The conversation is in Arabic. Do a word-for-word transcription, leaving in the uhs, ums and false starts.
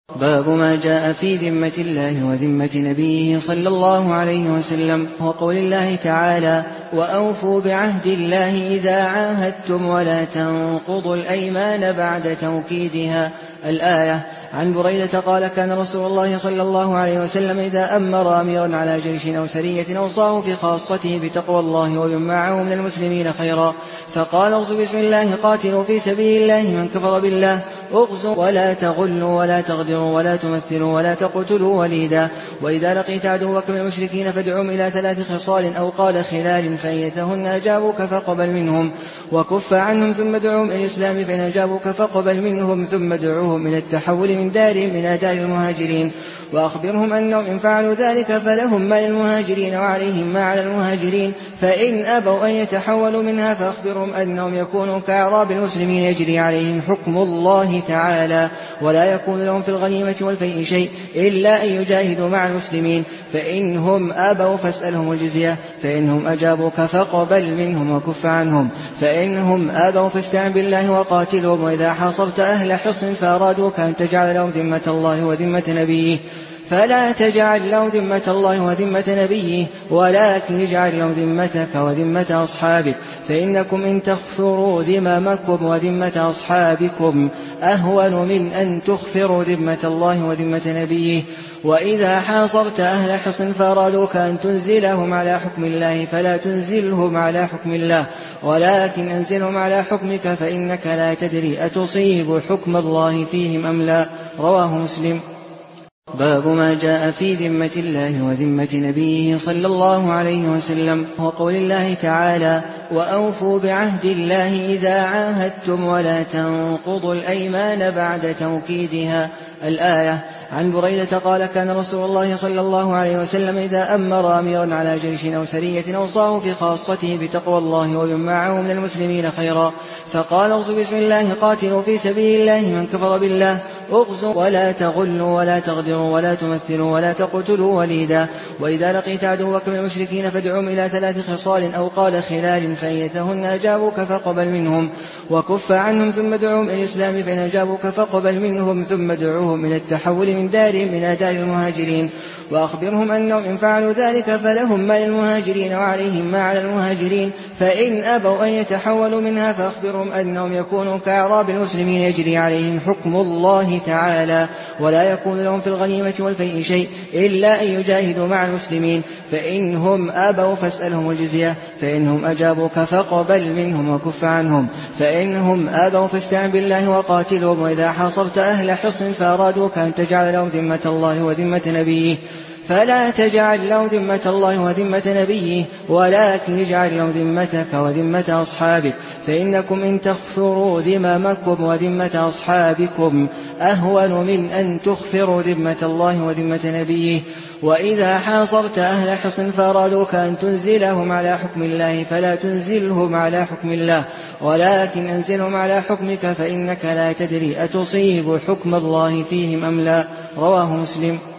باب ما جاء في ذمة الله وذمة نبيه صلى الله عليه وسلم، وقول الله تعالى: وأوفوا بعهد الله إذا عاهدتم ولا تنقضوا الأيمان بعد توكيدها. الآية. عن بريدة قال: كان رسول الله صلى الله عليه وسلم إذا أمر أميرا على جيش أو سرية أوصاه في خاصته بتقوى الله ومن معه من المسلمين خيرا، فقال: اغزوا بسم الله، قاتلوا في سبيل الله من كفر بالله، اغزوا ولا تغلوا ولا تغدروا ولا تمثلوا ولا تقتلوا وليدا، وإذا لقيت عدوك من المشركين فادعوهم إلى ثلاث خصال أو قال خلال، فأيتهن أجابوك فاقبل منهم وكف عنهم ثم ادعوهم إلى الإسلام، فإن أجابوك فاقبل منهم ثم ادعوهم إلى التحول من دارهم من أدار المهاجرين، وأخبرهم أنهم إن فعلوا ذلك فلهم ما للمهاجرين وعليهم ما على المهاجرين، فإن أبوا أن يتحولوا منها فأخبرهم أنهم يكونوا كأعراب المسلمين يجري عليهم حكم الله تعالى، ولا يكون لهم في الغنيمة والفيء شيء إلا أن يجاهدوا مع المسلمين، فإنهم أبوا فاسألهم الجزية، فإنهم أجابوك فاقبل منهم وكف عنهم، فإنهم أبوا فاستعن بالله وقاتلهم، وإذا حاصرت أهل حصن فأرادوك أن تجعل لهم ذمة الله وذمة نبيه فلا تجعل لهم ذمة الله وذمة نبيه، ولكن اجعل لهم ذمتك وذمة أصحابك، فإنكم إن تغفروا ذممكم وذمة أصحابكم أهون من أن تغفروا ذمة الله وذمة نبيه. وإذا حاصرت أهل حصن فأرادوك أن تنزلهم على حكم الله فلا تنزلهم على حكم الله، ولكن أنزلهم على حكمك، فإنك لا تدري أتصيب حكم الله فيهم أم لا. رواه مسلم. باب ما جاء في ذمة الله وذمة نبيه صلى الله عليه وسلم، وقول الله تعالى: وأوفوا بعهد الله إذا عاهدتم ولا تنقضوا الأيمان بعد توكيدها. الآية. عن بريدة قال: كان رسول الله صلى الله عليه وسلم إذا أمر أميرا على جيش أو سرية أوصاه في خاصته بتقوى الله ومن معه من المسلمين خيرا، فقال: اغزوا بسم الله، قاتلوا في سبيل الله من كفر بالله، اغزوا ولا تغلوا ولا تغدروا ولا تمثلوا ولا تقتلوا وليدا، وإذا لقيت عدوك من المشركين فادعوهم إلى ثلاث خصال أو قال خلال، فأيتهن أجابوك فاقبل منهم وكف عنهم ثم ادعوهم إلى الإسلام، فإن أجابوك فاقبل منهم ثم ادعوهم إلى التحول من دارهم من أدار المهاجرين، وأخبرهم أنهم إن فعلوا ذلك فلهم ما للمهاجرين وعليهم ما على المهاجرين، فإن أبوا أن يتحولوا منها فأخبرهم أنهم يكونوا كأعراب المسلمين يجري عليهم حكم الله تعالى، ولا يكون لهم في الغنيمة والفيء شيء إلا أن يجاهدوا مع المسلمين، فإنهم أبوا فاسألهم الجزية، فإنهم أجابوك فاقبل منهم وكف عنهم، فإنهم أبوا فاستعن بالله وقاتلهم، وإذا حاصرت أهل حصن فأرادوك أن تجعل لهم ذمة الله وذمة نبيه فلا تجعل لهم ذمة الله وذمة نبيه، ولكن اجعل لهم ذمتك وذمة أصحابك، فإنكم إن تغفروا ذممكم وذمة أصحابكم أهون من أن تغفروا ذمة الله وذمة نبيه. وإذا حاصرت أهل حصن فأرادوك أن تنزلهم على حكم الله فلا تنزلهم على حكم الله، ولكن أنزلهم على حكمك، فإنك لا تدري أتصيب حكم الله فيهم أم لا. رواه مسلم.